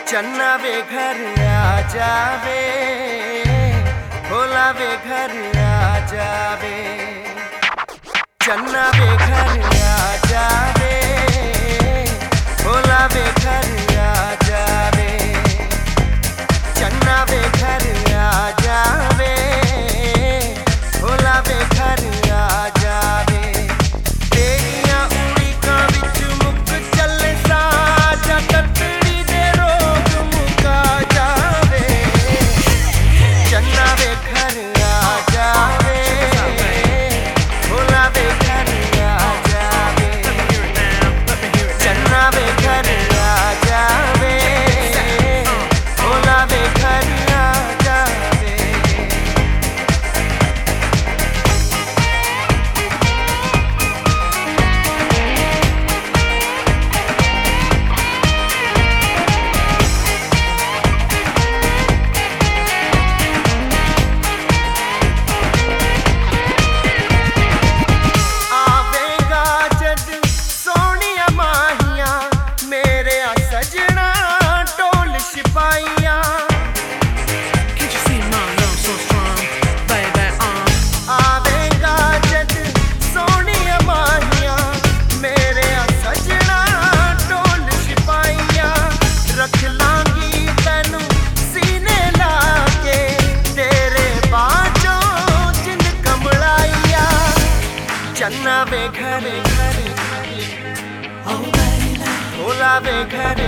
चन्ना वे घर आ जावे, भोला वे घर आ जावे। चन्ना वे घर आ जावे, भोला वे घर आ जावे। चन्ना वे घर आ जावे, भोला वे घर आ जावे। तेरियां उड़ीकां विच मुक चले साजा ततड़ी दे रोग मुका जावे। चन्ना वे घर आ जावे, भोला वे घर आ जावे। चन्ना वे घर आ जावे, भोला वे घर आ जावे। आवेगा जद सोहणिया माहियां मेरे आ सजना ढोल सिपाहियां। Can't you see my love so strong, baby? आवेगा जद सोहणिया माहियां मेरे आ सजना ढोल सिपाहियां। रख लांगी तैनू सीने लाके तेरे बाजों जिन कमलाइया। चन्ना वे घर Oh baby, भोला वे घर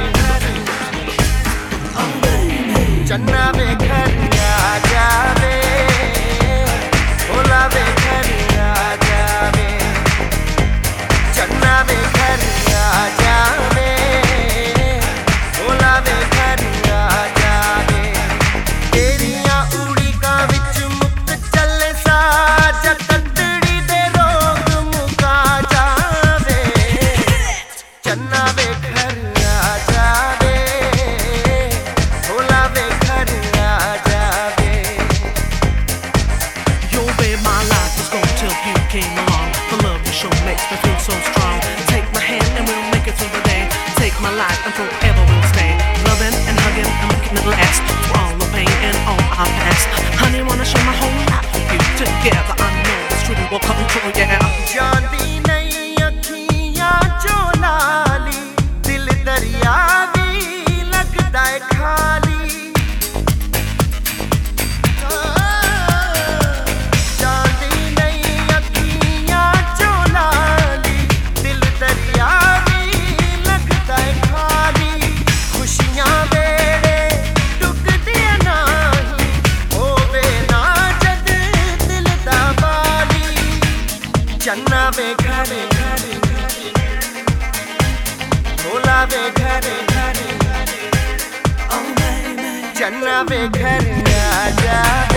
oh baby, चन्ना वे घर आ जावे, भोला वे घर आ जावे। चन्ना वे घर आ जावे, भोला वे घर आ जावे। तेरियां उड़ीकां विच मुक चले साजा ततड़ी दे रोग मुका जावे। चन्ना वे घर आ जावे, भोला वे घर आ जावे। yo babe, my life was gone till you came along. The love you show makes me feel so strong. Take my hand and we'll make it through the day. Take my life and forever we'll stay. Loving and hugging and making it last. Through all the pain and all our past. Honey, wanna share my whole life with you. Together I know this truly will come true, yeah. ਜਾਂਦੀ ਨਹੀਂ ਅੱਖੀਆਂ ਚੋਂ ਲਾਲੀ, ਦਿਲ ਦਰਿਆ ਵੀ ਲੱਗਦਾ ਏ ਖਾਲੀ। ਜਾਂਦੀ ਨਹੀਂ ਅੱਖੀਆਂ ਚੋਂ ਲਾਲੀ, ਦਿਲ ਦਰਿਆ ਵੀ ਲੱਗਦਾ ਏ ਖਾਲੀ। ਖੁਸ਼ੀਆਂ ਵੇੜੇ ਟੁੱਕਦੀਆਂ ਨਹੀਂ, ਹੋਵੇ ਨਾ ਜਦ ਦਿਲ ਦਾ ਬਾਲੀ। चन्ना वे घर भोला वे घर Oh baby, चन्ना वे घर आ जा।